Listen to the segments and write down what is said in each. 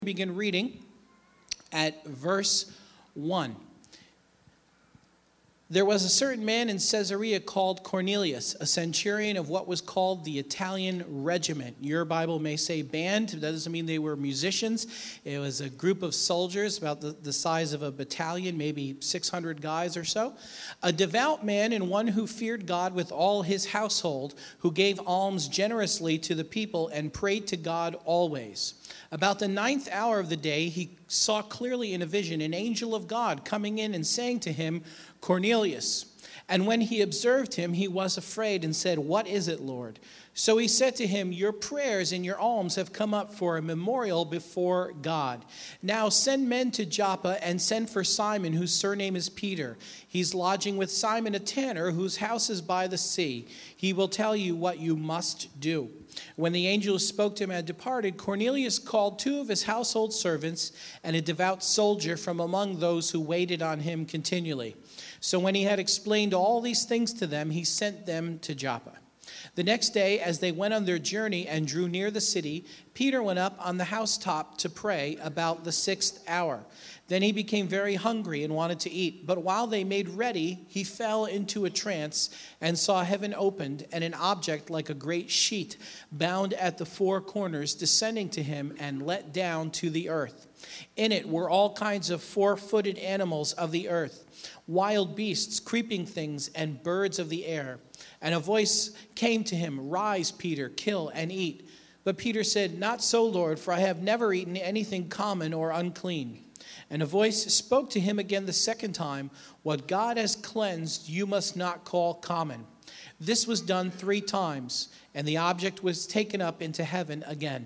Begin reading at verse 1. There was a certain man in Caesarea called Cornelius, a centurion of what was called the Italian regiment. Your Bible may say band. That doesn't mean they were musicians. It was a group of soldiers about the size of a battalion, maybe 600 guys or so. A devout man and one who feared God with all his household, who gave alms generously to the people and prayed to God always. About the 9th hour of the day, he saw clearly in a vision an angel of God coming in and saying to him, Cornelius. And when he observed him, he was afraid and said, What is it, Lord? So he said to him, Your prayers and your alms have come up for a memorial before God. Now send men to Joppa and send for Simon, whose surname is Peter. He's lodging with Simon a tanner, whose house is by the sea. He will tell you what you must do. When the angel who spoke to him had departed, Cornelius called 2 of his household servants and a devout soldier from among those who waited on him continually. So when he had explained all these things to them, he sent them to Joppa. The next day, as they went on their journey and drew near the city, Peter went up on the housetop to pray about the 6th hour. Then he became very hungry and wanted to eat. But while they made ready, he fell into a trance and saw heaven opened and an object like a great sheet bound at the 4 corners descending to him and let down to the earth. In it were all kinds of 4-footed animals of the earth, wild beasts, creeping things, and birds of the air. And a voice came to him, Rise, Peter, kill and eat. But Peter said, Not so, Lord, for I have never eaten anything common or unclean. And a voice spoke to him again the second time, What God has cleansed, you must not call common. This was done 3 times, and the object was taken up into heaven again.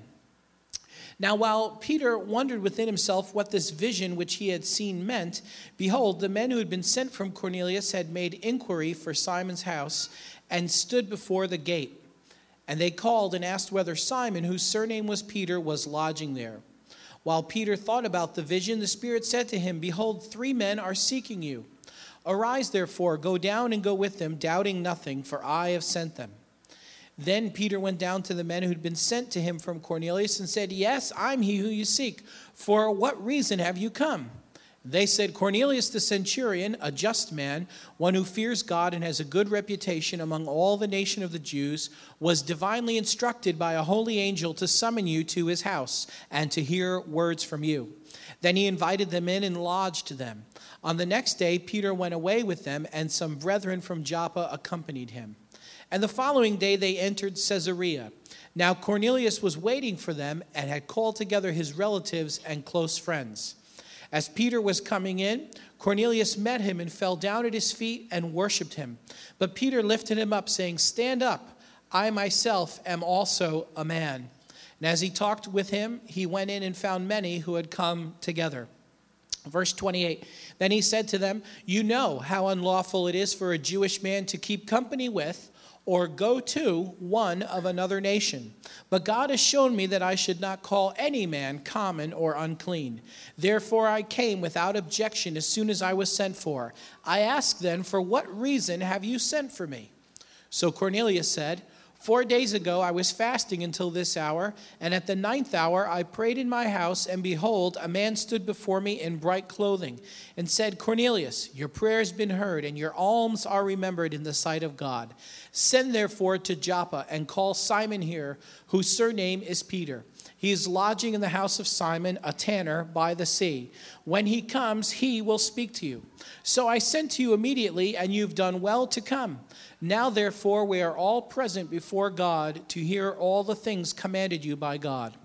Now, while Peter wondered within himself what this vision which he had seen meant, behold, the men who had been sent from Cornelius had made inquiry for Simon's house and stood before the gate. And they called and asked whether Simon, whose surname was Peter, was lodging there. While Peter thought about the vision, the Spirit said to him, Behold, 3 men are seeking you. Arise, therefore, go down and go with them, doubting nothing, for I have sent them. Then Peter went down to the men who had been sent to him from Cornelius and said, Yes, I'm he who you seek. For what reason have you come? They said, Cornelius the centurion, a just man, one who fears God and has a good reputation among all the nation of the Jews, was divinely instructed by a holy angel to summon you to his house and to hear words from you. Then he invited them in and lodged them. On the next day, Peter went away with them, and some brethren from Joppa accompanied him. And the following day they entered Caesarea. Now Cornelius was waiting for them and had called together his relatives and close friends. As Peter was coming in, Cornelius met him and fell down at his feet and worshipped him. But Peter lifted him up, saying, Stand up, I myself am also a man. And as he talked with him, he went in and found many who had come together. Verse 28, Then he said to them, You know how unlawful it is for a Jewish man to keep company with or go to one of another nation. But God has shown me that I should not call any man common or unclean. Therefore I came without objection as soon as I was sent for. I asked then, For what reason have you sent for me? So Cornelius said, 4 days ago I was fasting until this hour, and at the 9th hour I prayed in my house, and behold, a man stood before me in bright clothing, and said, Cornelius, your prayer has been heard, and your alms are remembered in the sight of God. Send therefore to Joppa, and call Simon here, whose surname is Peter. He is lodging in the house of Simon, a tanner, by the sea. When he comes, he will speak to you. So I sent to you immediately, and you've done well to come. Now, therefore, we are all present before God to hear all the things commanded you by God.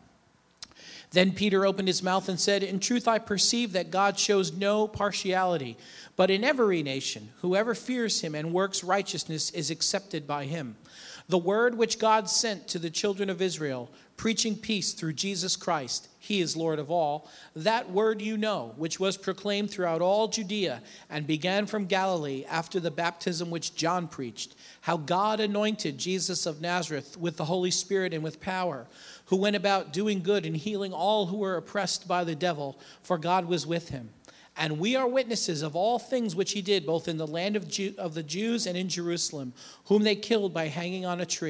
Then Peter opened his mouth and said, In truth, I perceive that God shows no partiality, but in every nation, whoever fears him and works righteousness is accepted by him. The word which God sent to the children of Israel, preaching peace through Jesus Christ, he is Lord of all, that word you know, which was proclaimed throughout all Judea and began from Galilee after the baptism which John preached, how God anointed Jesus of Nazareth with the Holy Spirit and with power, who went about doing good and healing all who were oppressed by the devil, for God was with him. And we are witnesses of all things which he did, both in the land of the Jews and in Jerusalem, whom they killed by hanging on a tree.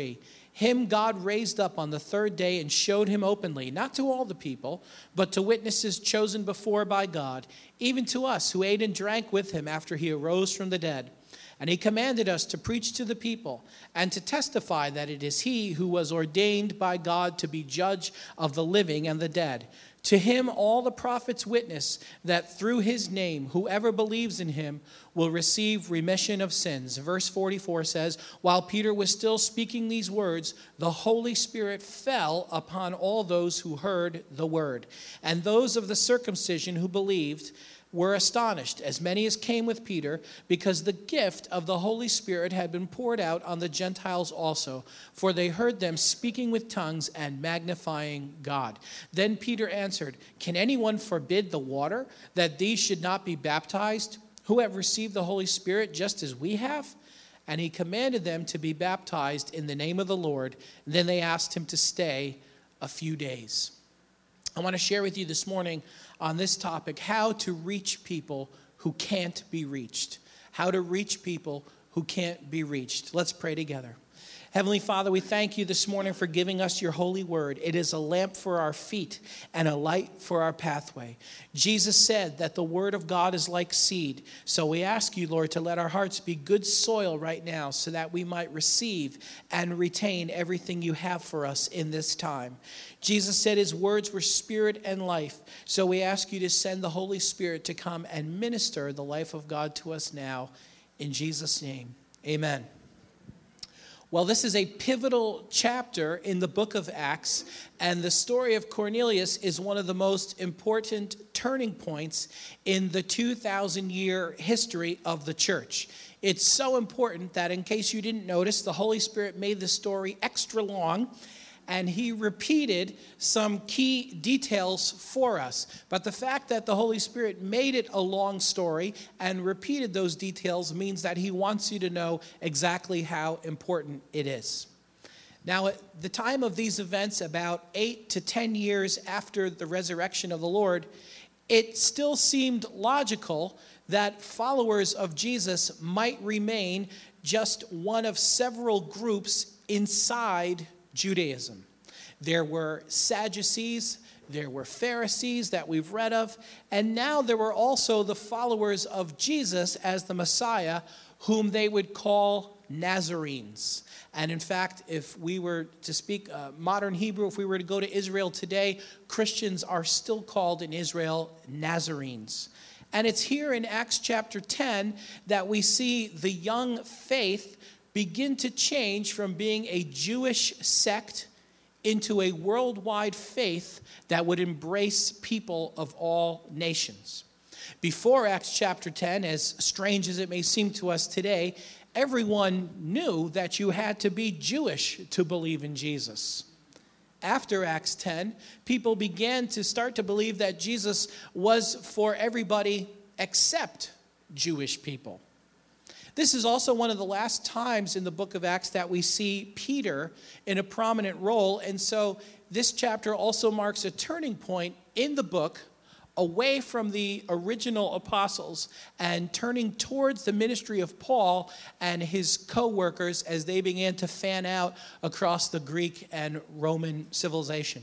Him God raised up on the third day and showed him openly, not to all the people, but to witnesses chosen before by God, even to us who ate and drank with him after he arose from the dead. And he commanded us to preach to the people and to testify that it is he who was ordained by God to be judge of the living and the dead. To him all the prophets witness that through his name whoever believes in him will receive remission of sins. Verse 44 says, while Peter was still speaking these words, the Holy Spirit fell upon all those who heard the word. And those of the circumcision who believed were astonished, as many as came with Peter, because the gift of the Holy Spirit had been poured out on the Gentiles also, for they heard them speaking with tongues and magnifying God. Then Peter answered, can anyone forbid the water, that these should not be baptized, who have received the Holy Spirit just as we have? And he commanded them to be baptized in the name of the Lord. And then they asked him to stay a few days. I want to share with you this morning on this topic, how to reach people who can't be reached. How to reach people who can't be reached. Let's pray together. Heavenly Father, we thank you this morning for giving us your holy word. It is a lamp for our feet and a light for our pathway. Jesus said that the word of God is like seed. So we ask you, Lord, to let our hearts be good soil right now so that we might receive and retain everything you have for us in this time. Jesus said his words were spirit and life. So we ask you to send the Holy Spirit to come and minister the life of God to us now. In Jesus' name, amen. Well, this is a pivotal chapter in the book of Acts, and the story of Cornelius is one of the most important turning points in the 2,000-year history of the church. It's so important that, in case you didn't notice, the Holy Spirit made the story extra long, and he repeated some key details for us. But the fact that the Holy Spirit made it a long story and repeated those details means that he wants you to know exactly how important it is. Now, at the time of these events, about 8 to 10 years after the resurrection of the Lord, it still seemed logical that followers of Jesus might remain just one of several groups inside Judaism. There were Sadducees, there were Pharisees that we've read of, and now there were also the followers of Jesus as the Messiah, whom they would call Nazarenes. And in fact, if we were to speak modern Hebrew, if we were to go to Israel today, Christians are still called in Israel Nazarenes. And it's here in Acts chapter 10 that we see the young faith begin to change from being a Jewish sect into a worldwide faith that would embrace people of all nations. Before Acts chapter 10, as strange as it may seem to us today, everyone knew that you had to be Jewish to believe in Jesus. After Acts 10, people began to start to believe that Jesus was for everybody except Jewish people. This is also one of the last times in the book of Acts that we see Peter in a prominent role. And so this chapter also marks a turning point in the book away from the original apostles and turning towards the ministry of Paul and his co-workers as they began to fan out across the Greek and Roman civilization.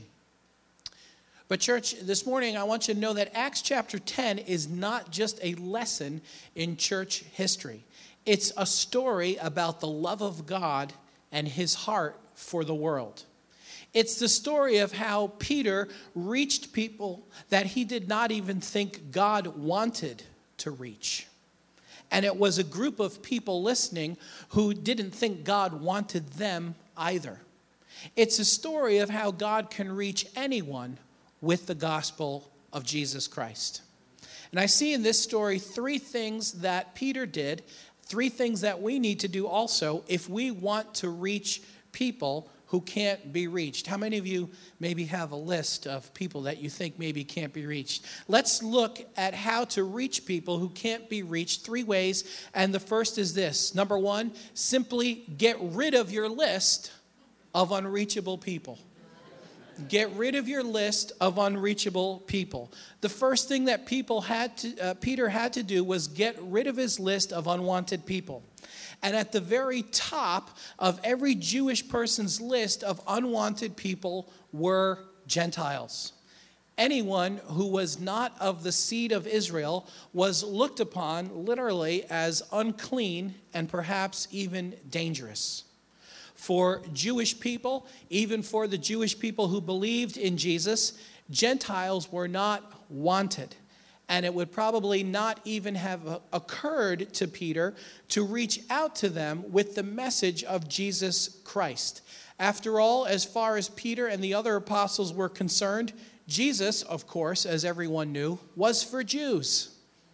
But church, this morning I want you to know that Acts chapter 10 is not just a lesson in church history. It's a story about the love of God and his heart for the world. It's the story of how Peter reached people that he did not even think God wanted to reach. And it was a group of people listening who didn't think God wanted them either. It's a story of how God can reach anyone with the gospel of Jesus Christ. And I see in this story three things that Peter did, three things that we need to do also if we want to reach people who can't be reached. How many of you maybe have a list of people that you think maybe can't be reached? Let's look at how to reach people who can't be reached three ways. And the first is this. Number one, simply get rid of your list of unreachable people. Get rid of your list of unreachable people. The first thing that Peter had to do was get rid of his list of unwanted people. And at the very top of every Jewish person's list of unwanted people were Gentiles. Anyone who was not of the seed of Israel was looked upon literally as unclean and perhaps even dangerous. For Jewish people, even for the Jewish people who believed in Jesus, Gentiles were not wanted. And it would probably not even have occurred to Peter to reach out to them with the message of Jesus Christ. After all, as far as Peter and the other apostles were concerned, Jesus, of course, as everyone knew, was for Jews.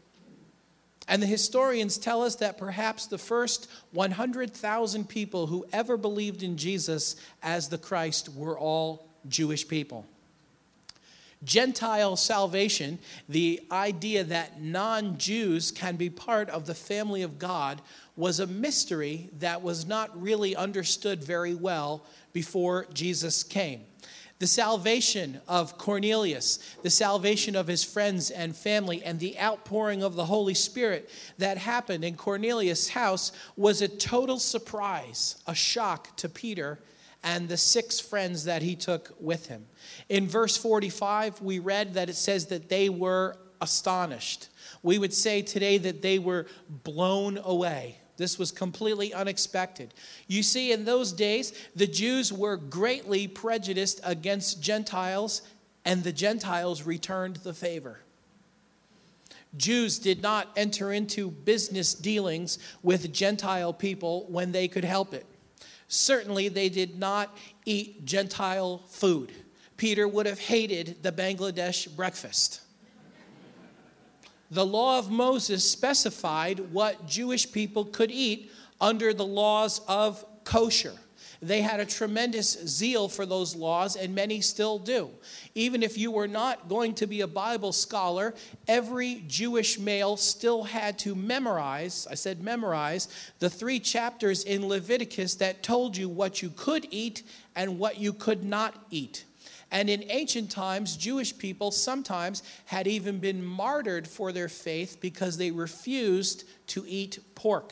And the historians tell us that perhaps the first 100,000 people who ever believed in Jesus as the Christ were all Jewish people. Gentile salvation, the idea that non-Jews can be part of the family of God, was a mystery that was not really understood very well before Jesus came. The salvation of Cornelius, the salvation of his friends and family, and the outpouring of the Holy Spirit that happened in Cornelius' house was a total surprise, a shock to Peter and the 6 friends that he took with him. In verse 45, we read that it says that they were astonished. We would say today that they were blown away. This was completely unexpected. You see, in those days, the Jews were greatly prejudiced against Gentiles, and the Gentiles returned the favor. Jews did not enter into business dealings with Gentile people when they could help it. Certainly, they did not eat Gentile food. Peter would have hated the Bangladesh breakfast. The law of Moses specified what Jewish people could eat under the laws of kosher. They had a tremendous zeal for those laws, and many still do. Even if you were not going to be a Bible scholar, every Jewish male still had to memorize, the 3 chapters in Leviticus that told you what you could eat and what you could not eat. And in ancient times, Jewish people sometimes had even been martyred for their faith because they refused to eat pork.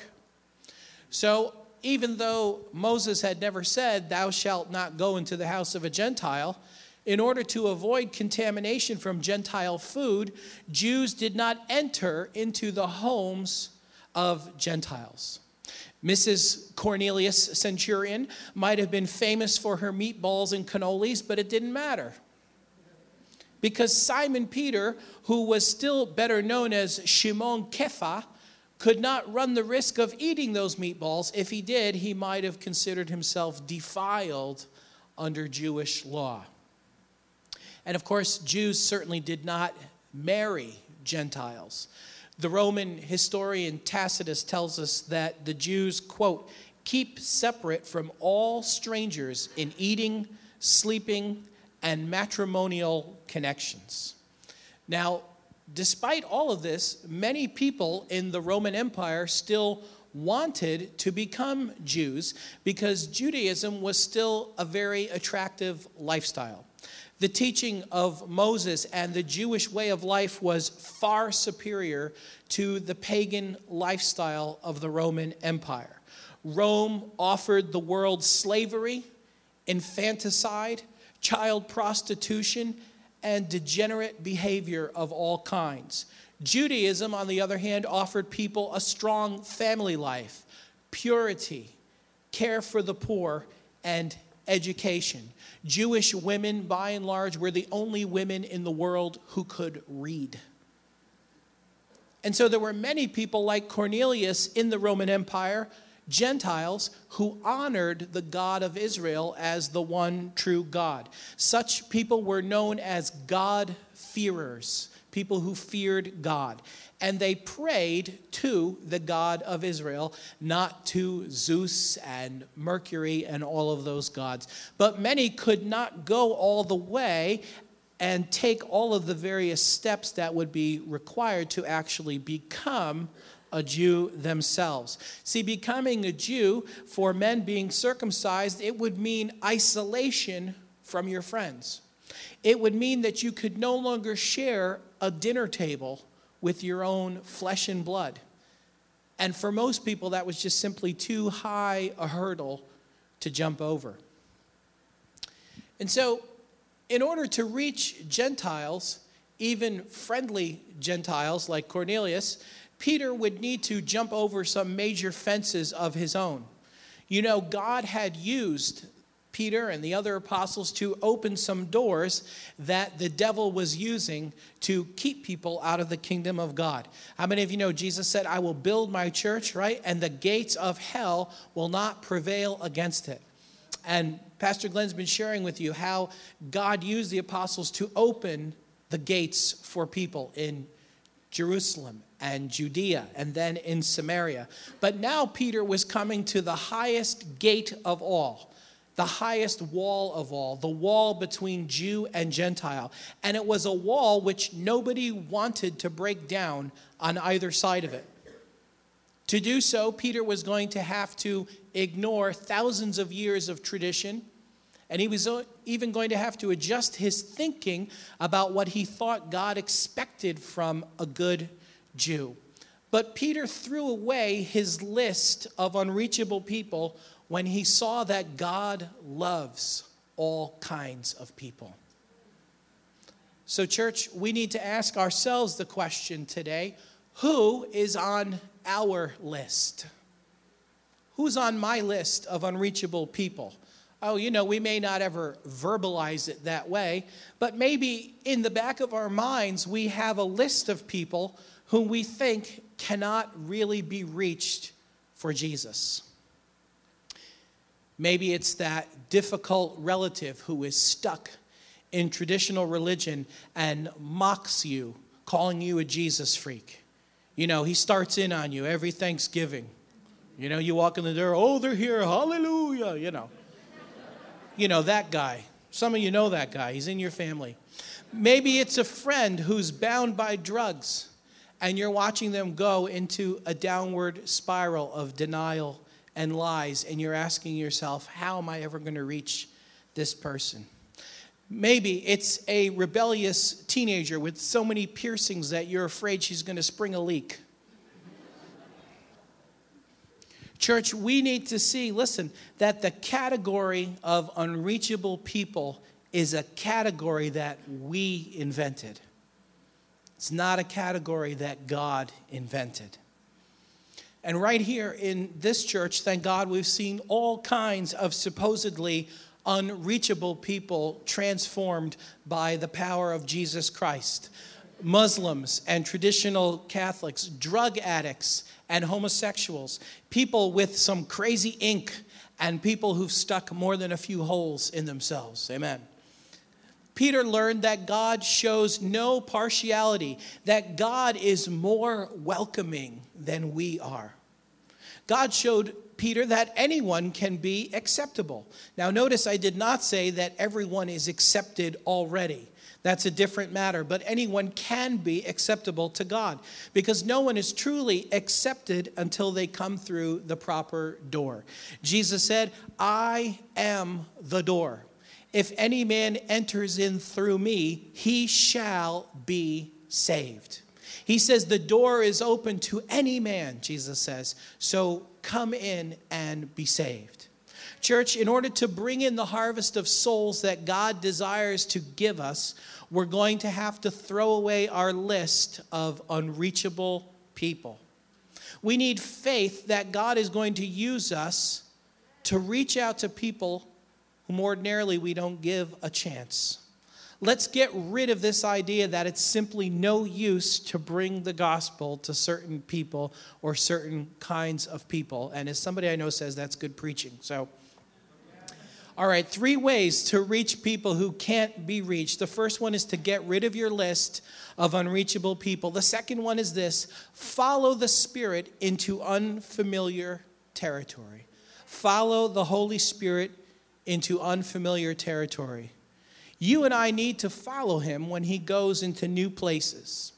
So even though Moses had never said, "Thou shalt not go into the house of a Gentile," in order to avoid contamination from Gentile food, Jews did not enter into the homes of Gentiles. Mrs. Cornelius Centurion might have been famous for her meatballs and cannolis, but it didn't matter. Because Simon Peter, who was still better known as Shimon Kepha, could not run the risk of eating those meatballs. If he did, he might have considered himself defiled under Jewish law. And of course, Jews certainly did not marry Gentiles. The Roman historian Tacitus tells us that the Jews, quote, keep separate from all strangers in eating, sleeping, and matrimonial connections. Now, despite all of this, many people in the Roman Empire still wanted to become Jews because Judaism was still a very attractive lifestyle. The teaching of Moses and the Jewish way of life was far superior to the pagan lifestyle of the Roman Empire. Rome offered the world slavery, infanticide, child prostitution, and degenerate behavior of all kinds. Judaism, on the other hand, offered people a strong family life, purity, care for the poor, and education. Jewish women, by and large, were the only women in the world who could read. And so there were many people like Cornelius in the Roman Empire, Gentiles, who honored the God of Israel as the one true God. Such people were known as God-fearers, people who feared God. And they prayed to the God of Israel, not to Zeus and Mercury and all of those gods. But many could not go all the way and take all of the various steps that would be required to actually become a Jew themselves. See, becoming a Jew, for men being circumcised, it would mean isolation from your friends. It would mean that you could no longer share a dinner table with your own flesh and blood. And for most people, that was just simply too high a hurdle to jump over. And so, in order to reach Gentiles, even friendly Gentiles like Cornelius, Peter would need to jump over some major fences of his own. You know, God had used Peter and the other apostles to open some doors that the devil was using to keep people out of the kingdom of God. How many of you know Jesus said, I will build my church, right? And the gates of hell will not prevail against it. And Pastor Glenn's been sharing with you how God used the apostles to open the gates for people in Jerusalem and Judea and then in Samaria. But now Peter was coming to the highest gate of all. The highest wall of all, the wall between Jew and Gentile. And it was a wall which nobody wanted to break down on either side of it. To do so, Peter was going to have to ignore thousands of years of tradition, and he was even going to have to adjust his thinking about what he thought God expected from a good Jew. But Peter threw away his list of unreachable people when he saw that God loves all kinds of people. So, church, we need to ask ourselves the question today, who is on our list? Who's on my list of unreachable people? Oh, you know, we may not ever verbalize it that way, but maybe in the back of our minds, we have a list of people whom we think cannot really be reached for Jesus. Maybe it's that difficult relative who is stuck in traditional religion and mocks you, calling you a Jesus freak. You know, he starts in on you every Thanksgiving. You know, you walk in the door, oh, they're here, hallelujah, you know. You know, that guy. Some of you know that guy. He's in your family. Maybe it's a friend who's bound by drugs, and you're watching them go into a downward spiral of denial and lies, and you're asking yourself, how am I ever going to reach this person? Maybe it's a rebellious teenager with so many piercings that you're afraid she's going to spring a leak. Church, we need to see, listen, that the category of unreachable people is a category that we invented. It's not a category that God invented. And right here in this church, thank God, we've seen all kinds of supposedly unreachable people transformed by the power of Jesus Christ. Muslims and traditional Catholics, drug addicts and homosexuals, people with some crazy ink, and people who've stuck more than a few holes in themselves. Amen. Peter learned that God shows no partiality, that God is more welcoming than we are. God showed Peter that anyone can be acceptable. Now notice I did not say that everyone is accepted already. That's a different matter. But anyone can be acceptable to God, because no one is truly accepted until they come through the proper door. Jesus said, I am the door. If any man enters in through me, he shall be saved. He says the door is open to any man, Jesus says. So come in and be saved. Church, in order to bring in the harvest of souls that God desires to give us, we're going to have to throw away our list of unreachable people. We need faith that God is going to use us to reach out to people whom ordinarily we don't give a chance. Let's get rid of this idea that it's simply no use to bring the gospel to certain people or certain kinds of people. And as somebody I know says, that's good preaching. So, all right, 3 ways to reach people who can't be reached. The first one is to get rid of your list of unreachable people. The second one is this: follow the Spirit into unfamiliar territory. Follow the Holy Spirit into unfamiliar territory. You and I need to follow him when he goes into new places.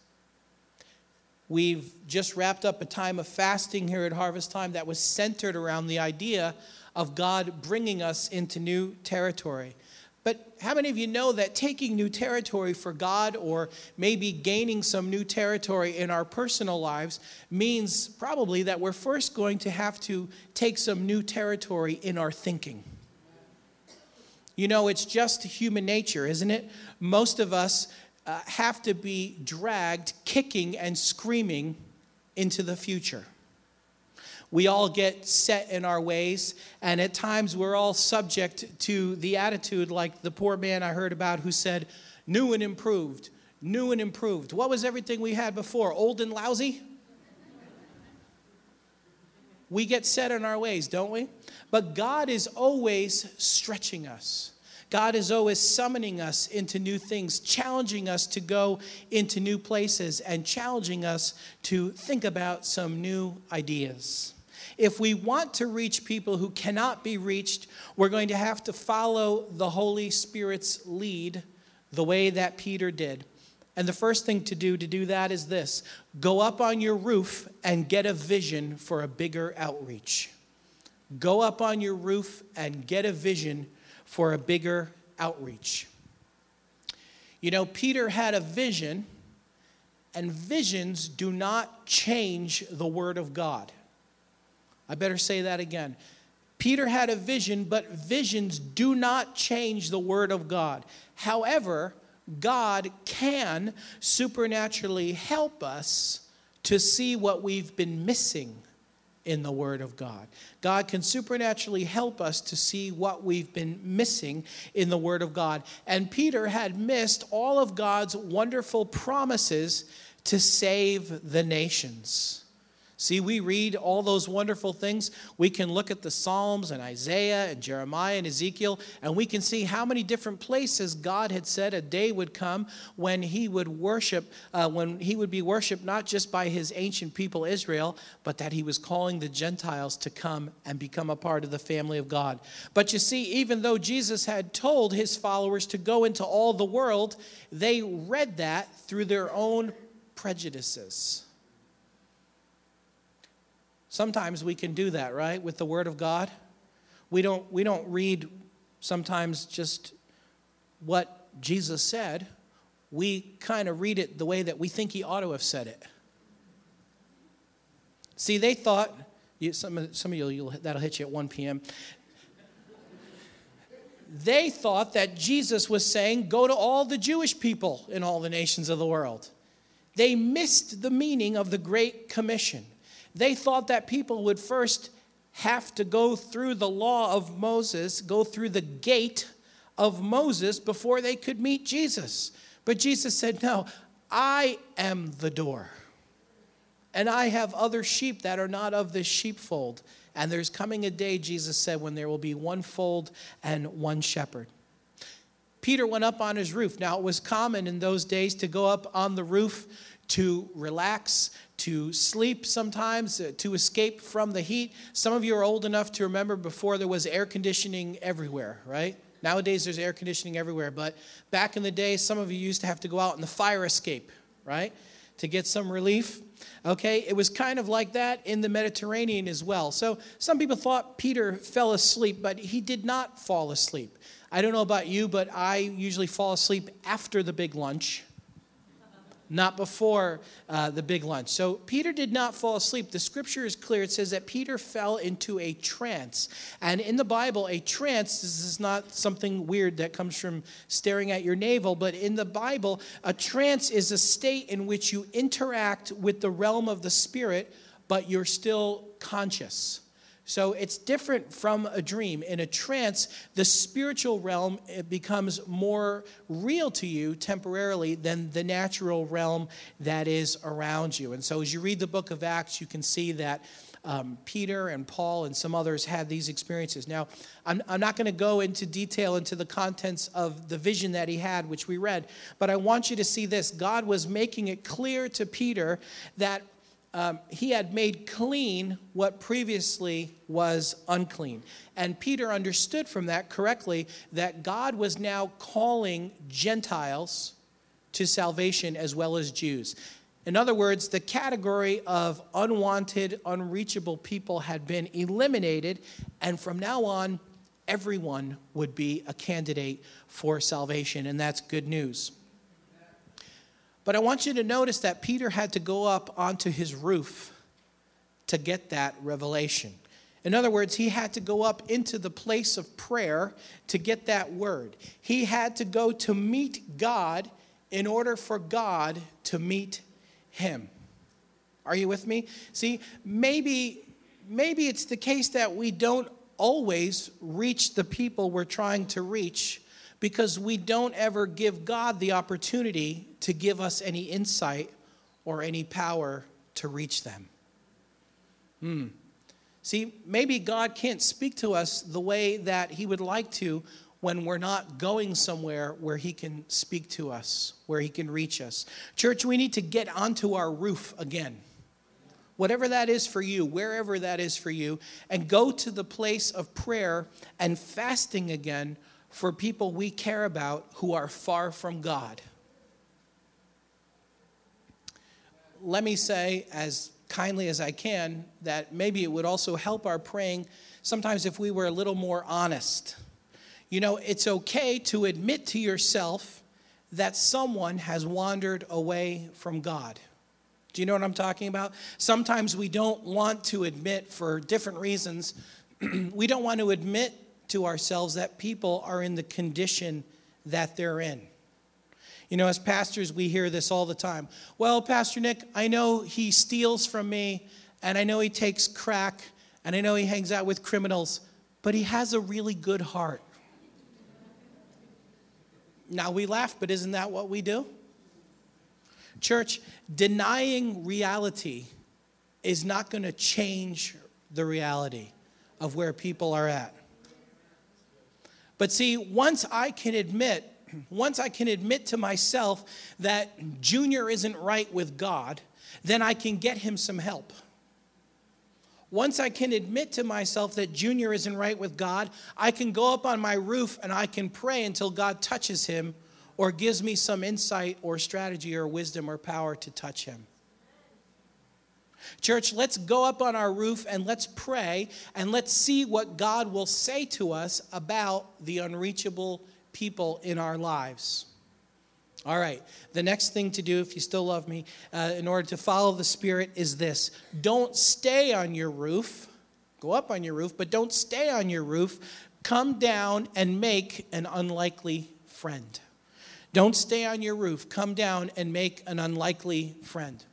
We've just wrapped up a time of fasting here at Harvest Time that was centered around the idea of God bringing us into new territory. But how many of you know that taking new territory for God, or maybe gaining some new territory in our personal lives, means probably that we're first going to have to take some new territory in our thinking? You know, it's just human nature, isn't it? Most of us have to be dragged kicking and screaming into the future. We all get set in our ways, and at times we're all subject to the attitude like the poor man I heard about who said, new and improved, new and improved. What was everything we had before, old and lousy? We get set in our ways, don't we? But God is always stretching us. God is always summoning us into new things, challenging us to go into new places, and challenging us to think about some new ideas. If we want to reach people who cannot be reached, we're going to have to follow the Holy Spirit's lead the way that Peter did. And the first thing to do that is this: go up on your roof and get a vision for a bigger outreach. Go up on your roof and get a vision for a bigger outreach. You know, Peter had a vision, and visions do not change the Word of God. I better say that again. Peter had a vision, but visions do not change the Word of God. However, God can supernaturally help us to see what we've been missing in the Word of God. God can supernaturally help us to see what we've been missing in the Word of God. And Peter had missed all of God's wonderful promises to save the nations. See, we read all those wonderful things. We can look at the Psalms and Isaiah and Jeremiah and Ezekiel, and we can see how many different places God had said a day would come when he would be worshiped not just by his ancient people Israel, but that he was calling the Gentiles to come and become a part of the family of God. But you see, even though Jesus had told his followers to go into all the world, they read that through their own prejudices. Sometimes we can do that, right, with the Word of God. We don't read sometimes just what Jesus said. We kind of read it the way that we think he ought to have said it. See, they thought, some of you, that'll hit you at 1 p.m. They thought that Jesus was saying, go to all the Jewish people in all the nations of the world. They missed the meaning of the Great Commission. They thought that people would first have to go through the law of Moses, go through the gate of Moses before they could meet Jesus. But Jesus said, no, I am the door. And I have other sheep that are not of this sheepfold. And there's coming a day, Jesus said, when there will be one fold and one shepherd. Peter went up on his roof. Now, it was common in those days to go up on the roof to relax, to sleep sometimes, to escape from the heat. Some of you are old enough to remember before there was air conditioning everywhere, right? Nowadays there's air conditioning everywhere, but back in the day, some of you used to have to go out in the fire escape, right, to get some relief. Okay, it was kind of like that in the Mediterranean as well. So some people thought Peter fell asleep, but he did not fall asleep. I don't know about you, but I usually fall asleep after the big lunch, not before the big lunch. So Peter did not fall asleep. The scripture is clear. It says that Peter fell into a trance. And in the Bible, a trance, this is not something weird that comes from staring at your navel, but in the Bible, a trance is a state in which you interact with the realm of the spirit, but you're still conscious. So it's different from a dream. In a trance, the spiritual realm, it becomes more real to you temporarily than the natural realm that is around you. And so as you read the book of Acts, you can see that Peter and Paul and some others had these experiences. Now, I'm not going to go into detail into the contents of the vision that he had, which we read, but I want you to see this. God was making it clear to Peter that he had made clean what previously was unclean. And Peter understood from that correctly that God was now calling Gentiles to salvation as well as Jews. In other words, the category of unwanted, unreachable people had been eliminated, and from now on, everyone would be a candidate for salvation, and that's good news. But I want you to notice that Peter had to go up onto his roof to get that revelation. In other words, he had to go up into the place of prayer to get that word. He had to go to meet God in order for God to meet him. Are you with me? See, maybe it's the case that we don't always reach the people we're trying to reach because we don't ever give God the opportunity to give us any insight or any power to reach them. See, maybe God can't speak to us the way that he would like to when we're not going somewhere where he can speak to us, where he can reach us. Church, we need to get onto our roof again. Whatever that is for you, wherever that is for you, and go to the place of prayer and fasting again for people we care about who are far from God. Let me say, as kindly as I can, that maybe it would also help our praying sometimes if we were a little more honest. You know, it's okay to admit to yourself that someone has wandered away from God. Do you know what I'm talking about? Sometimes we don't want to admit, for different reasons, we don't want to admit to ourselves that people are in the condition that they're in. You know, as pastors, we hear this all the time. Well, Pastor Nick, I know he steals from me, and I know he takes crack, and I know he hangs out with criminals, but he has a really good heart. Now we laugh, but isn't that what we do? Church, denying reality is not going to change the reality of where people are at. But see, once I can admit to myself that Junior isn't right with God, then I can get him some help. Once I can admit to myself that Junior isn't right with God, I can go up on my roof and I can pray until God touches him or gives me some insight or strategy or wisdom or power to touch him. Church, let's go up on our roof and let's pray and let's see what God will say to us about the unreachable people in our lives. All right, the next thing to do, if you still love me, in order to follow the Spirit is this. Don't stay on your roof. Go up on your roof, but don't stay on your roof. Come down and make an unlikely friend. Don't stay on your roof. Come down and make an unlikely friend.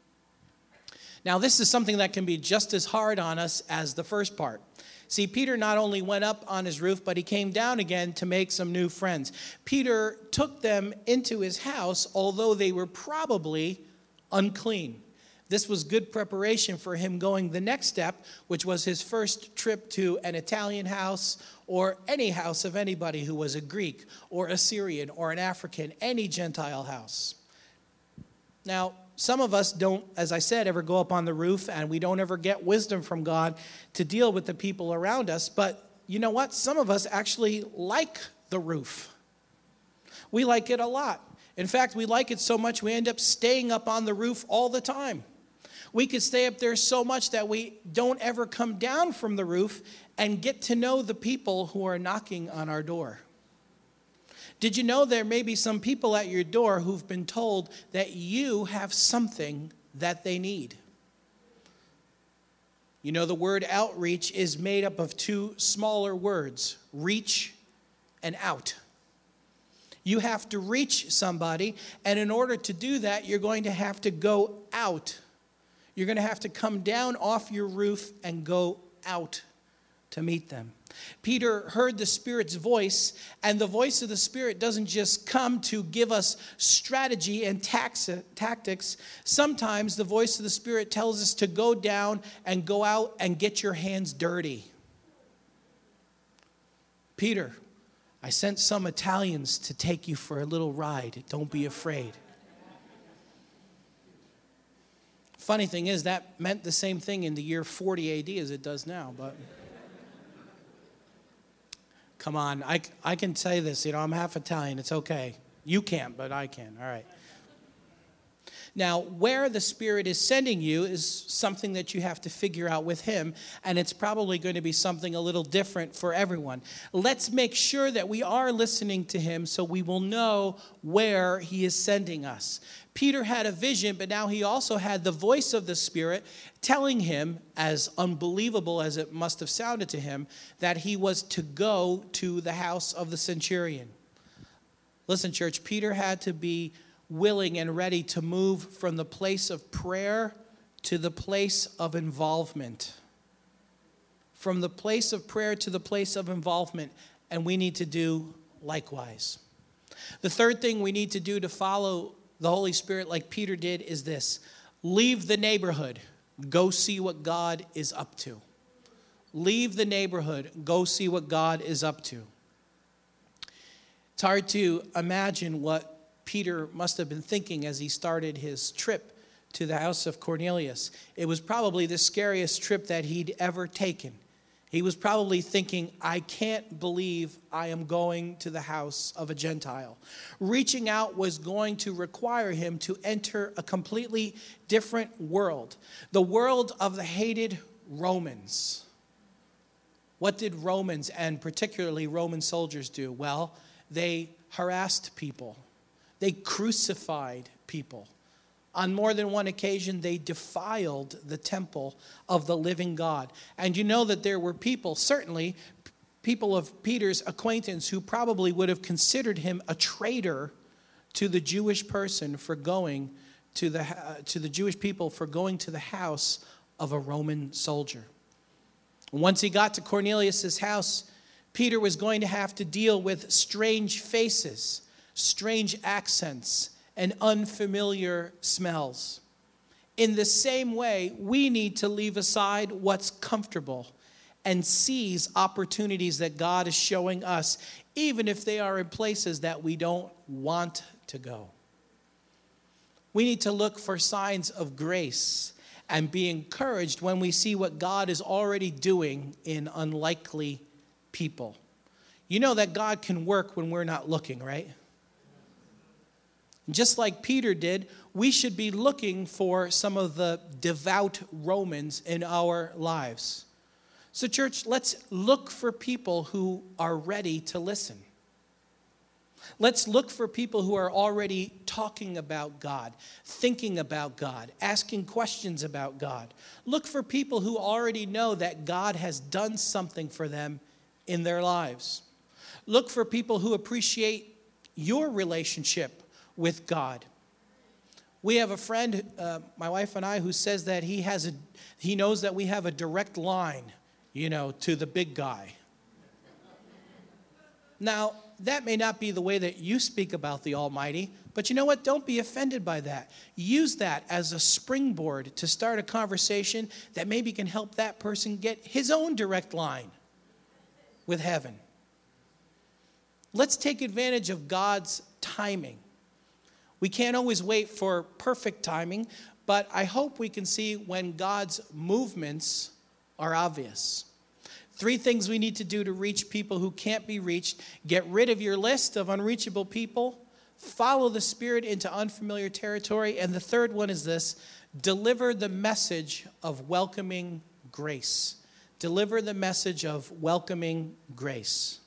Now, this is something that can be just as hard on us as the first part. See, Peter not only went up on his roof, but he came down again to make some new friends. Peter took them into his house, although they were probably unclean. This was good preparation for him going the next step, which was his first trip to an Italian house or any house of anybody who was a Greek or a Syrian or an African, any Gentile house. Now, some of us don't, as I said, ever go up on the roof, and we don't ever get wisdom from God to deal with the people around us. But you know what? Some of us actually like the roof. We like it a lot. In fact, we like it so much we end up staying up on the roof all the time. We could stay up there so much that we don't ever come down from the roof and get to know the people who are knocking on our door. Did you know there may be some people at your door who've been told that you have something that they need? You know, the word outreach is made up of two smaller words, reach and out. You have to reach somebody, and in order to do that, you're going to have to go out. You're going to have to come down off your roof and go out to meet them. Peter heard the Spirit's voice, and the voice of the Spirit doesn't just come to give us strategy and tactics. Sometimes the voice of the Spirit tells us to go down and go out and get your hands dirty. Peter, I sent some Italians to take you for a little ride. Don't be afraid. Funny thing is, that meant the same thing in the year 40 AD as it does now, but come on, I can say this, I'm half Italian, it's okay. You can't, but I can, all right. Now, where the Spirit is sending you is something that you have to figure out with Him, and it's probably going to be something a little different for everyone. Let's make sure that we are listening to Him so we will know where He is sending us. Peter had a vision, but now he also had the voice of the Spirit telling him, as unbelievable as it must have sounded to him, that he was to go to the house of the centurion. Listen, church, Peter had to be willing and ready to move from the place of prayer to the place of involvement. From the place of prayer to the place of involvement, and we need to do likewise. The third thing we need to do to follow the Holy Spirit like Peter did is this: leave the neighborhood, go see what God is up to. Leave the neighborhood, go see what God is up to. It's hard to imagine what Peter must have been thinking as he started his trip to the house of Cornelius. It was probably the scariest trip that he'd ever taken. He was probably thinking, I can't believe I am going to the house of a Gentile. Reaching out was going to require him to enter a completely different world, the world of the hated Romans. What did Romans, and particularly Roman soldiers, do? Well, they harassed people. They crucified people. On more than one occasion, they defiled the temple of the living God. And you know that there were people, certainly people of Peter's acquaintance, who probably would have considered him a traitor to the Jewish person for going to the Jewish people for going to the house of a Roman soldier. Once he got to Cornelius' house, Peter was going to have to deal with strange faces, strange accents, and unfamiliar smells. In the same way, we need to leave aside what's comfortable and seize opportunities that God is showing us, even if they are in places that we don't want to go. We need to look for signs of grace and be encouraged when we see what God is already doing in unlikely people. You know that God can work when we're not looking, right? Just like Peter did, we should be looking for some of the devout Romans in our lives. So, church, let's look for people who are ready to listen. Let's look for people who are already talking about God, thinking about God, asking questions about God. Look for people who already know that God has done something for them in their lives. Look for people who appreciate your relationship with God. We have a friend, my wife and I, who says that he knows that we have a direct line, to the big guy. Now, that may not be the way that you speak about the Almighty, but you know what? Don't be offended by that. Use that as a springboard to start a conversation that maybe can help that person get his own direct line with heaven. Let's take advantage of God's timing. We can't always wait for perfect timing, but I hope we can see when God's movements are obvious. 3 things we need to do to reach people who can't be reached: get rid of your list of unreachable people, follow the Spirit into unfamiliar territory, and the third one is this: deliver the message of welcoming grace. Deliver the message of welcoming grace.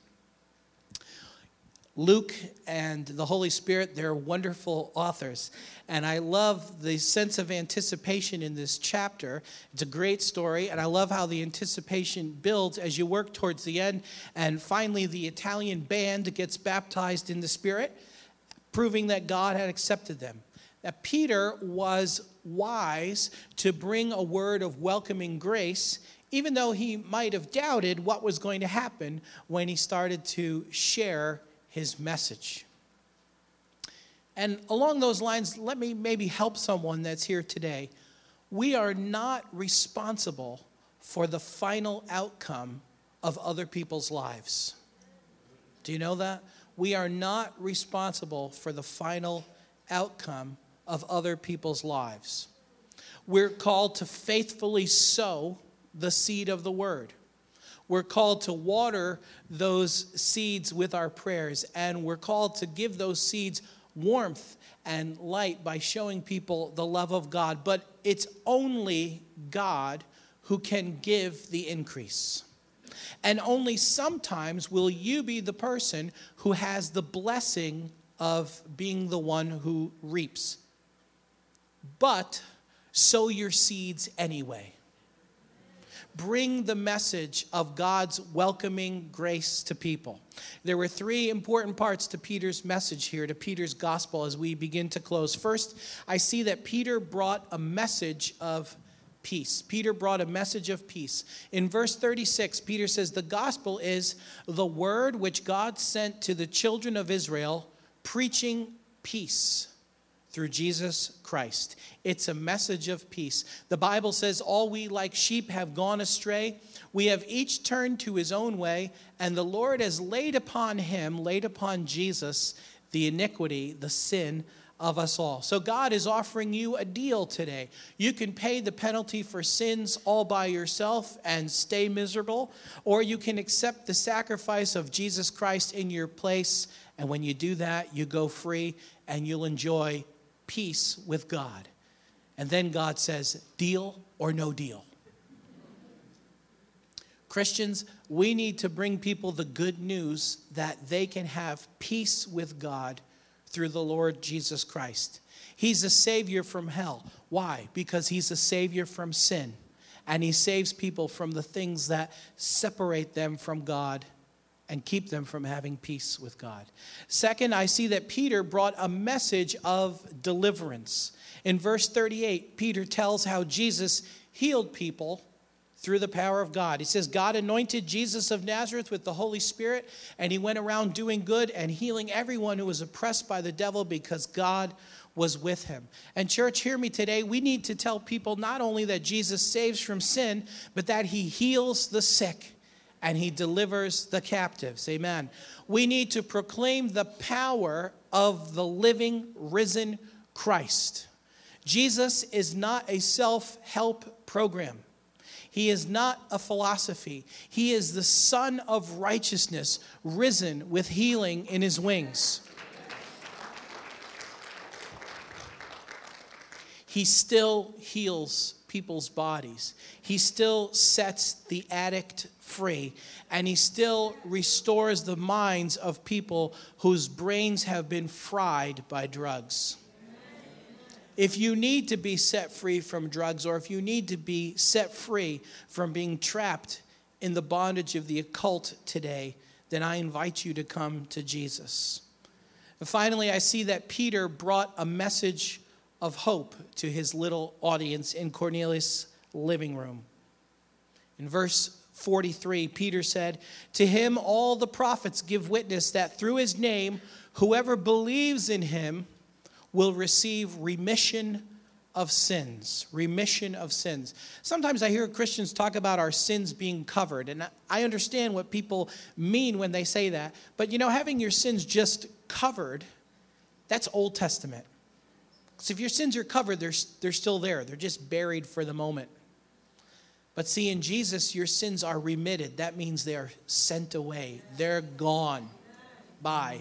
Luke and the Holy Spirit, they're wonderful authors. And I love the sense of anticipation in this chapter. It's a great story, and I love how the anticipation builds as you work towards the end. And finally, the Italian band gets baptized in the Spirit, proving that God had accepted them. That Peter was wise to bring a word of welcoming grace, even though he might have doubted what was going to happen when he started to share his message. And along those lines, let me maybe help someone that's here today. We are not responsible for the final outcome of other people's lives. Do you know that? We are not responsible for the final outcome of other people's lives. We're called to faithfully sow the seed of the word. We're called to water those seeds with our prayers, and we're called to give those seeds warmth and light by showing people the love of God, but it's only God who can give the increase. And only sometimes will you be the person who has the blessing of being the one who reaps. But sow your seeds anyway. Bring the message of God's welcoming grace to people. There were three important parts to Peter's message here, to Peter's gospel, as we begin to close. First, I see that Peter brought a message of peace. Peter brought a message of peace. In verse 36, Peter says, the gospel is the word which God sent to the children of Israel, preaching peace through Jesus Christ. It's a message of peace. The Bible says, all we like sheep have gone astray. We have each turned to his own way, and the Lord has laid upon Jesus, the iniquity, the sin of us all. So God is offering you a deal today. You can pay the penalty for sins all by yourself and stay miserable, or you can accept the sacrifice of Jesus Christ in your place, and when you do that, you go free and you'll enjoy peace with God. And then God says, deal or no deal. Christians, we need to bring people the good news that they can have peace with God through the Lord Jesus Christ. He's a savior from hell. Why? Because he's a savior from sin. And he saves people from the things that separate them from God and keep them from having peace with God. Second, I see that Peter brought a message of deliverance. In verse 38, Peter tells how Jesus healed people through the power of God. He says, God anointed Jesus of Nazareth with the Holy Spirit, and he went around doing good and healing everyone who was oppressed by the devil because God was with him. And church, hear me today. We need to tell people not only that Jesus saves from sin, but that he heals the sick and he delivers the captives. Amen. We need to proclaim the power of the living, risen Christ. Jesus is not a self-help program. He is not a philosophy. He is the Son of righteousness, risen with healing in his wings. He still heals people's bodies. He still sets the addict free. And he still restores the minds of people whose brains have been fried by drugs. If you need to be set free from drugs, or if you need to be set free from being trapped in the bondage of the occult today, then I invite you to come to Jesus. And finally, I see that Peter brought a message of hope to his little audience in Cornelius' living room. In verse 43, Peter said, to him all the prophets give witness that through his name, whoever believes in him will receive remission of sins. Remission of sins. Sometimes I hear Christians talk about our sins being covered, and I understand what people mean when they say that. But having your sins just covered, that's Old Testament. So if your sins are covered, they're still there. They're just buried for the moment. But see, in Jesus, your sins are remitted. That means they're sent away. They're gone. Bye.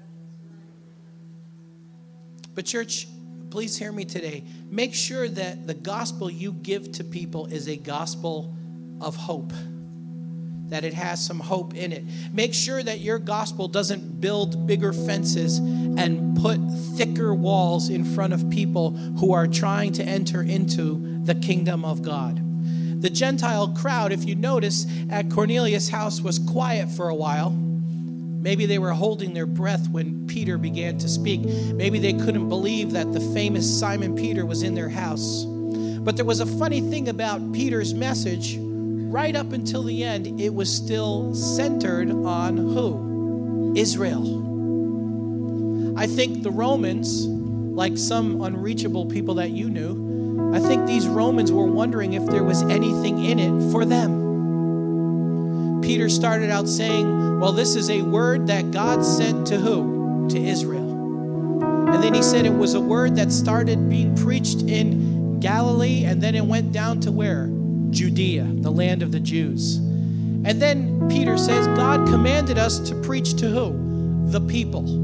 But church, please hear me today. Make sure that the gospel you give to people is a gospel of hope, that it has some hope in it. Make sure that your gospel doesn't build bigger fences and put thicker walls in front of people who are trying to enter into the kingdom of God. The Gentile crowd, if you notice, at Cornelius' house was quiet for a while. Maybe they were holding their breath when Peter began to speak. Maybe they couldn't believe that the famous Simon Peter was in their house. But there was a funny thing about Peter's message. Right up until the end, it was still centered on who? Israel. I think the Romans, like some unreachable people that you knew, I think these Romans were wondering if there was anything in it for them. Peter started out saying, well, this is a word that God sent to who? To Israel. And then he said it was a word that started being preached in Galilee, and then it went down to where? Judea, the land of the Jews. And then Peter says, God commanded us to preach to who? The people.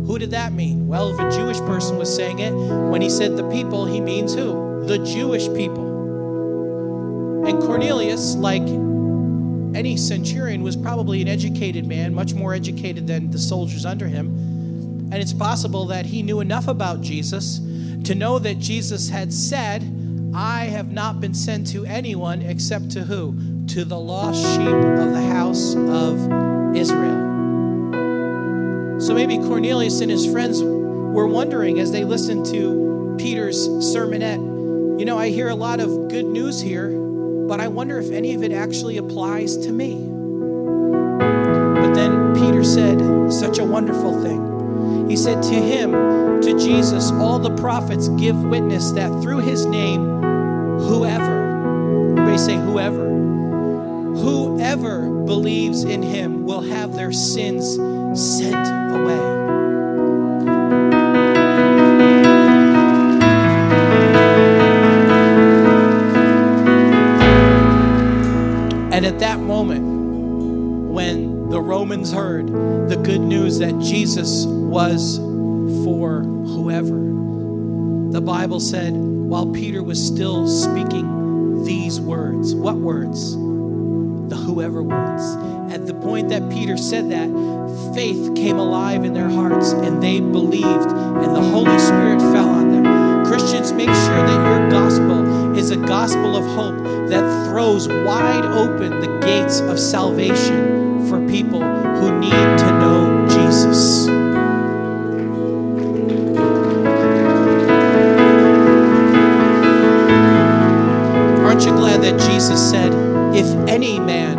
Who did that mean? Well, if a Jewish person was saying it, when he said the people, he means who? The Jewish people. And Cornelius, like any centurion, was probably an educated man, much more educated than the soldiers under him. And it's possible that he knew enough about Jesus to know that Jesus had said, I have not been sent to anyone except to who? To the lost sheep of the house of Israel. So maybe Cornelius and his friends were wondering as they listened to Peter's sermonette, I hear a lot of good news here, but I wonder if any of it actually applies to me. But then Peter said such a wonderful thing. He said, to him, to Jesus, all the prophets give witness that through his name, whoever, everybody say whoever believes in him will have their sins sent away. And at that moment, when the Romans heard the good news that Jesus was for whoever, the Bible said, while Peter was still speaking these words, what words? The whoever words. At the point that Peter said that, faith came alive in their hearts and they believed, and the Holy Spirit fell on them. Christians, make sure that your gospel is a gospel of hope that throws wide open the gates of salvation for people who need to know Jesus. Aren't you glad that Jesus said, if any man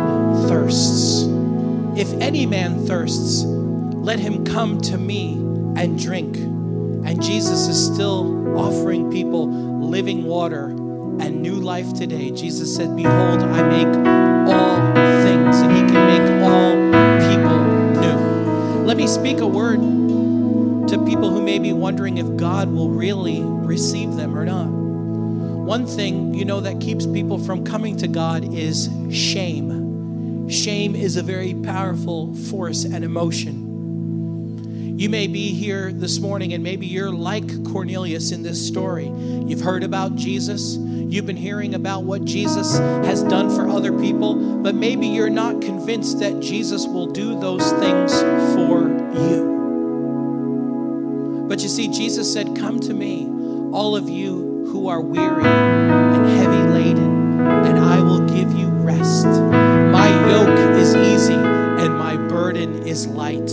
thirsts, let him come to me and drink. And Jesus is still offering people living water and new life today. Jesus said, behold, I make all things, and he can make all people new. Let me speak a word to people who may be wondering if God will really receive them or not. One thing, that keeps people from coming to God is shame. Shame is a very powerful force and emotion. You may be here this morning and maybe you're like Cornelius in this story. You've heard about Jesus. You've been hearing about what Jesus has done for other people, but maybe you're not convinced that Jesus will do those things for you. But you see, Jesus said, come to me, all of you who are weary and heavy laden, and I will give you rest. My yoke is easy and my burden is light.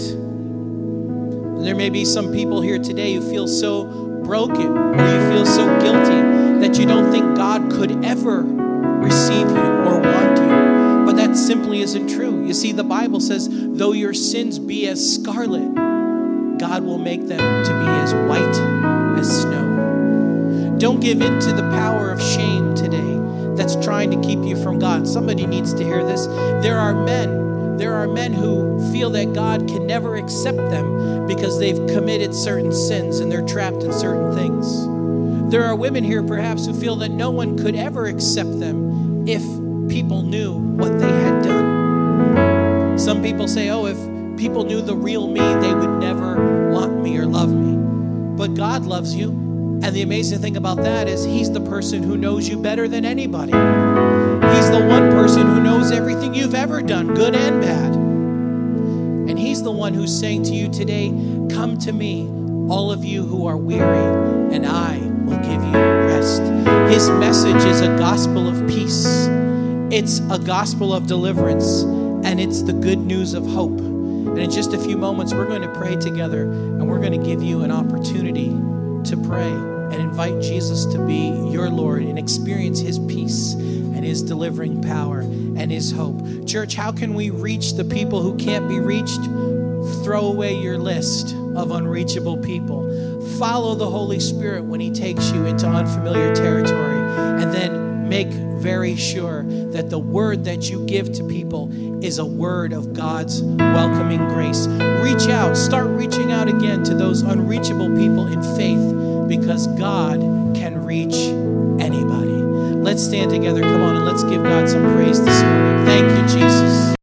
And there may be some people here today who feel so broken or you feel so guilty that you don't think God could ever receive you or want you. But that simply isn't true. You see, the Bible says, though your sins be as scarlet, God will make them to be as white as snow. Don't give in to the power of shame today that's trying to keep you from God. Somebody needs to hear this. There are men who feel that God can never accept them because they've committed certain sins and they're trapped in certain things. There are women here perhaps who feel that no one could ever accept them if people knew what they had done. Some people say, if people knew the real me, they would never want me or love me. But God loves you. And the amazing thing about that is he's the person who knows you better than anybody. He's the one person who knows everything you've ever done, good and bad. And he's the one who's saying to you today, come to me, all of you who are weary, and I will give you rest. His message is a gospel of peace. It's a gospel of deliverance, and it's the good news of hope. And in just a few moments, we're going to pray together, and we're going to give you an opportunity to pray and invite Jesus to be your Lord and experience his peace and his delivering power and his hope. Church, how can we reach the people who can't be reached? Throw away your list of unreachable people. Follow the Holy Spirit when he takes you into unfamiliar territory, and then make very sure that the word that you give to people is a word of God's welcoming grace. Reach out, start reaching out again to those unreachable people in faith, because God can reach anybody. Let's stand together. Come on, and let's give God some praise this morning. Thank you, Jesus.